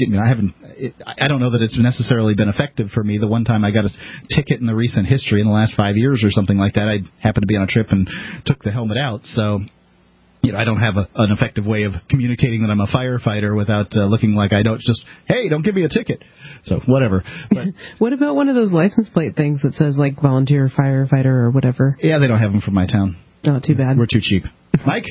I don't know that it's necessarily been effective for me. The one time I got a ticket in the recent history in the last 5 years or something like that, I happened to be on a trip and took the helmet out. So, I don't have an effective way of communicating that I'm a firefighter without looking like I don't give me a ticket. So, whatever. But, what about one of those license plate things that says, like, volunteer firefighter or whatever? Yeah, they don't have them from my town. Oh, too bad. We're too cheap. Mike?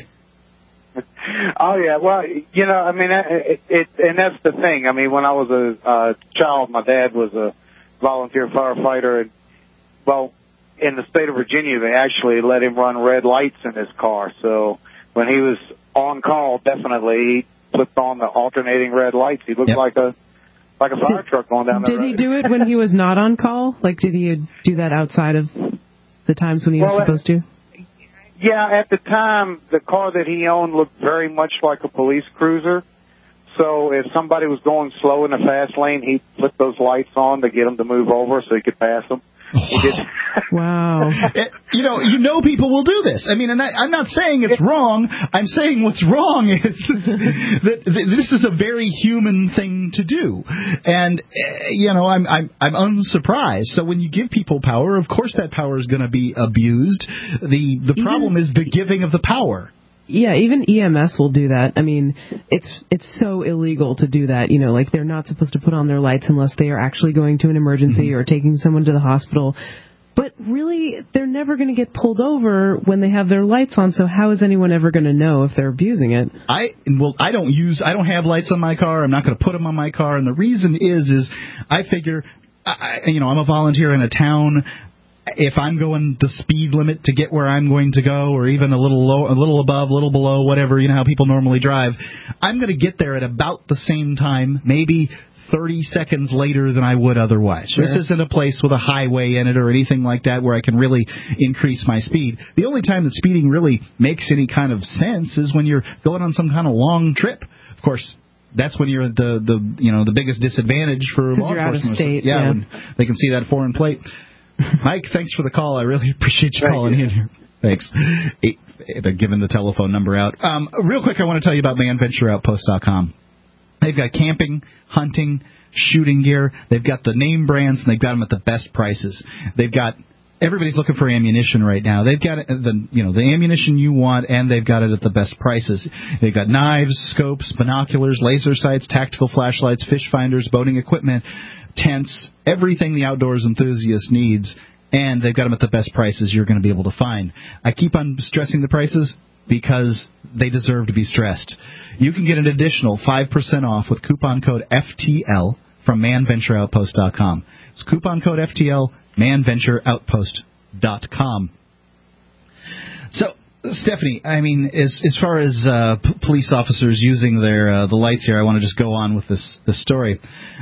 Oh, yeah. Well, I mean, and that's the thing. I mean, when I was a child, my dad was a volunteer firefighter. And, well, in the state of Virginia, they actually let him run red lights in his car. So when he was on call, definitely he flipped on the alternating red lights. He looked like a fire truck going down the road. Did he do it when he was not on call? Like, did he do that outside of the times when he was supposed to? Yeah, at the time, the car that he owned looked very much like a police cruiser. So if somebody was going slow in the fast lane, he'd flip those lights on to get them to move over so he could pass them. Wow. People will do this. I mean, and I'm not saying it's wrong. I'm saying what's wrong is that this is a very human thing to do. And, I'm unsurprised. So when you give people power, of course that power is going to be abused. The problem is the giving of the power. Yeah, even EMS will do that. I mean, it's so illegal to do that. Like they're not supposed to put on their lights unless they are actually going to an emergency or taking someone to the hospital. But really, they're never going to get pulled over when they have their lights on. So how is anyone ever going to know if they're abusing it? I don't have lights on my car. I'm not going to put them on my car. And the reason is I figure, I'm a volunteer in a town. If I'm going the speed limit to get where I'm going to go, or even a little low, a little above, a little below, whatever, how people normally drive, I'm going to get there at about the same time, maybe 30 seconds later than I would otherwise. Sure. This isn't a place with a highway in it or anything like that where I can really increase my speed. The only time that speeding really makes any kind of sense is when you're going on some kind of long trip. Of course, that's when you're at the biggest disadvantage for law enforcement. You're out of state. Yeah. When they can see that foreign plate. Mike, thanks for the call. I really appreciate you calling in here. Thanks. They're giving the telephone number out. Real quick, I want to tell you about manventureoutpost.com. They've got camping, hunting, shooting gear. They've got the name brands, and they've got them at the best prices. They've got everybody's looking for ammunition right now. They've got the ammunition you want, and they've got it at the best prices. They've got knives, scopes, binoculars, laser sights, tactical flashlights, fish finders, boating equipment, tents, everything the outdoors enthusiast needs, and they've got them at the best prices you're going to be able to find. I keep on stressing the prices because they deserve to be stressed. You can get an additional 5% off with coupon code FTL from manventureoutpost.com. It's coupon code FTL, manventureoutpost.com. So, Stephanie, I mean, as far as police officers using the lights here, I want to just go on with this story.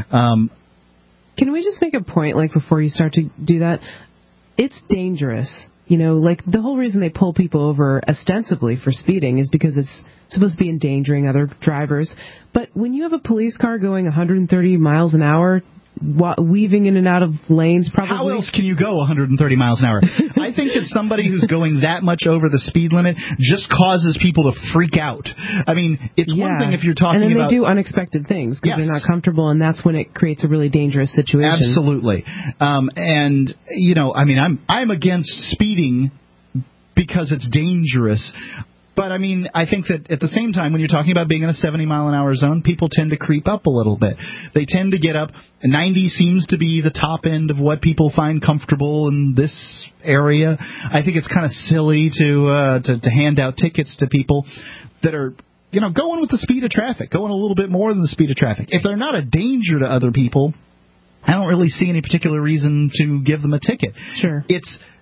Can we just make a point, like, before you start to do that? It's dangerous. Like, the whole reason they pull people over ostensibly for speeding is because it's supposed to be endangering other drivers. But when you have a police car going 130 miles an hour, weaving in and out of lanes, probably... How else can you go 130 miles an hour? I think that somebody who's going that much over the speed limit just causes people to freak out. I mean, it's one thing if you're talking about... And then they do unexpected things because they're not comfortable, and that's when it creates a really dangerous situation. Absolutely. And, I'm against speeding because it's dangerous. But, I mean, I think that at the same time, when you're talking about being in a 70-mile-an-hour zone, people tend to creep up a little bit. They tend to get up. 90 seems to be the top end of what people find comfortable in this area. I think it's kind of silly to hand out tickets to people that are, going with the speed of traffic, going a little bit more than the speed of traffic. If they're not a danger to other people, I don't really see any particular reason to give them a ticket. Sure.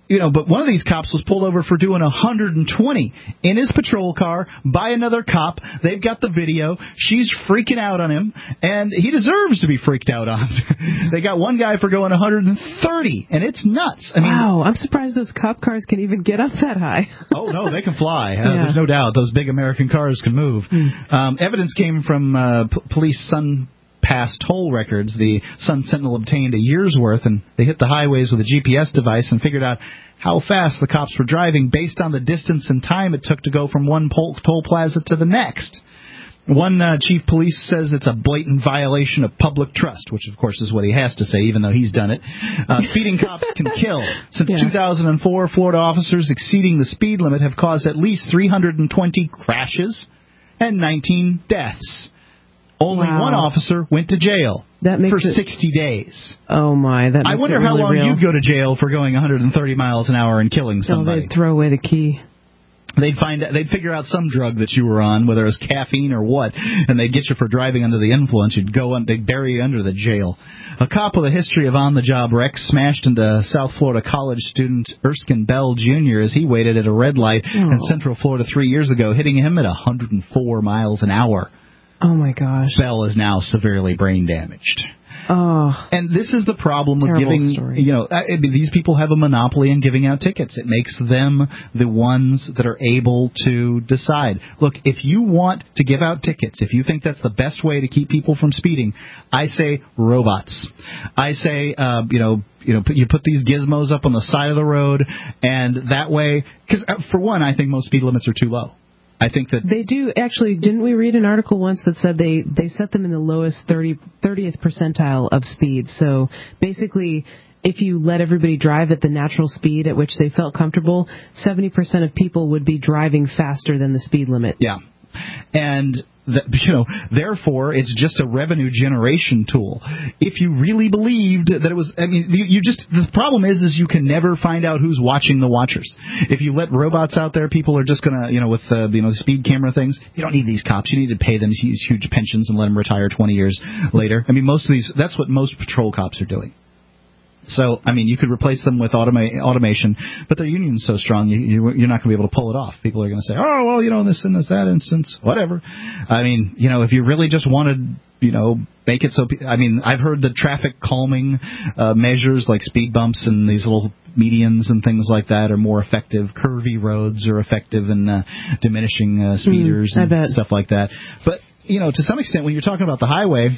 But one of these cops was pulled over for doing 120 in his patrol car by another cop. They've got the video. She's freaking out on him, and he deserves to be freaked out on. They got one guy for going 130, and it's nuts. Wow, I'm surprised those cop cars can even get up that high. Oh, no, they can fly. There's no doubt. Those big American cars can move. Evidence came from police Sun-Pass toll records. The Sun Sentinel obtained a year's worth, and they hit the highways with a GPS device and figured out how fast the cops were driving based on the distance and time it took to go from one toll plaza to the next. One chief police says it's a blatant violation of public trust, which, of course, is what he has to say, even though he's done it. Speeding cops can kill. Since 2004, Florida officers exceeding the speed limit have caused at least 320 crashes and 19 deaths. Only one officer went to jail for 60 days. Oh, my. That I wonder really how long real. you'd go to jail for going 130 miles an hour and killing somebody. They'd throw away the key. They'd figure out some drug that you were on, whether it was caffeine or what, and they'd get you for driving under the influence. They'd bury you under the jail. A cop with a history of on-the-job wrecks smashed into South Florida college student Erskine Bell Jr. as he waited at a red light in Central Florida 3 years ago, hitting him at 104 miles an hour. Oh, my gosh. Bell is now severely brain damaged. Oh, and this is the problem with giving, these people have a monopoly in giving out tickets. It makes them the ones that are able to decide. Look, if you want to give out tickets, if you think that's the best way to keep people from speeding, I say robots. I say, you put these gizmos up on the side of the road, and that way, because for one, I think most speed limits are too low. I think that they do. Actually, didn't we read an article once that said they set them in the lowest 30th percentile of speed? So basically, if you let everybody drive at the natural speed at which they felt comfortable, 70% of people would be driving faster than the speed limit. Yeah. And therefore, it's just a revenue generation tool. If you really believed that it was, the problem is you can never find out who's watching the watchers. If you let robots out there, people are just gonna, with the speed camera things. You don't need these cops. You need to pay them these huge pensions and let them retire 20 years later. Most of these, that's what most patrol cops are doing. So, you could replace them with automation, but their union's so strong, you're not going to be able to pull it off. People are going to say, oh, well, in this and that instance, whatever. If you really just wanted, make it so, I've heard the traffic calming measures like speed bumps and these little medians and things like that are more effective. Curvy roads are effective in diminishing speeders and stuff like that. But, to some extent, when you're talking about the highway,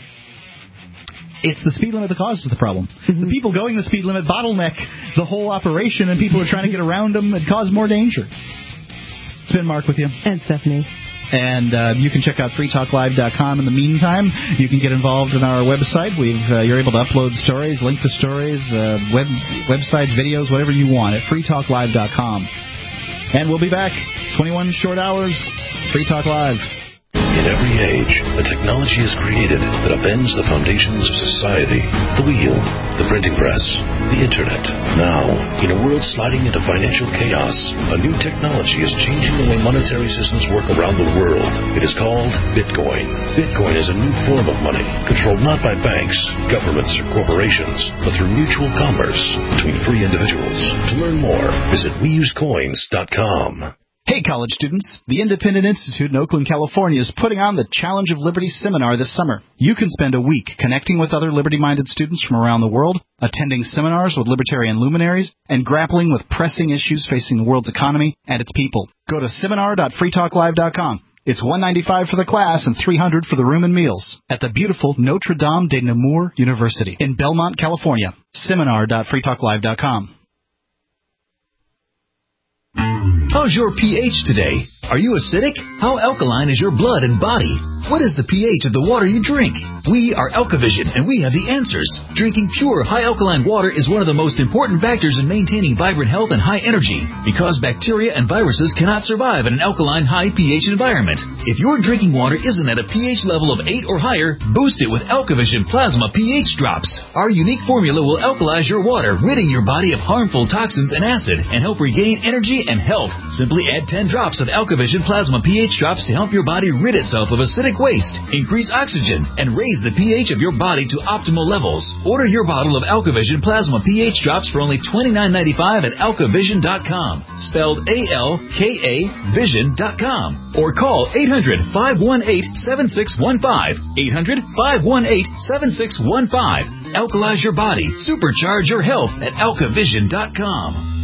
it's the speed limit that causes the problem. The people going the speed limit bottleneck the whole operation, and people are trying to get around them and cause more danger. It's been Mark with you. And Stephanie. And you can check out freetalklive.com. In the meantime, you can get involved in our website. You're able to upload stories, link to stories, websites, videos, whatever you want at freetalklive.com. And we'll be back 21 short hours. Free Talk Live. In every age, a technology is created that upends the foundations of society. The wheel, the printing press, the internet. Now, in a world sliding into financial chaos, a new technology is changing the way monetary systems work around the world. It is called Bitcoin. Bitcoin is a new form of money, controlled not by banks, governments, or corporations, but through mutual commerce between free individuals. To learn more, visit WeUseCoins.com. Hey, college students. The Independent Institute in Oakland, California is putting on the Challenge of Liberty seminar this summer. You can spend a week connecting with other liberty-minded students from around the world, attending seminars with libertarian luminaries, and grappling with pressing issues facing the world's economy and its people. Go to seminar.freetalklive.com. It's $195 for the class and $300 for the room and meals at the beautiful Notre Dame de Namur University in Belmont, California. Seminar.freetalklive.com. How's your pH today? Are you acidic? How alkaline is your blood and body? What is the pH of the water you drink? We are Alkavision, and we have the answers. Drinking pure, high alkaline water is one of the most important factors in maintaining vibrant health and high energy, because bacteria and viruses cannot survive in an alkaline, high pH environment. If your drinking water isn't at a pH level of 8 or higher, boost it with Alkavision Plasma pH Drops. Our unique formula will alkalize your water, ridding your body of harmful toxins and acid, and help regain energy and health. Simply add 10 drops of Alkavision AlkaVision Plasma pH drops to help your body rid itself of acidic waste, increase oxygen, and raise the pH of your body to optimal levels. Order your bottle of AlkaVision Plasma pH drops for only $29.95 at AlkaVision.com, spelled A-L-K-A Vision.com, or call 800-518-7615, 800-518-7615. Alkalize your body, supercharge your health at AlkaVision.com.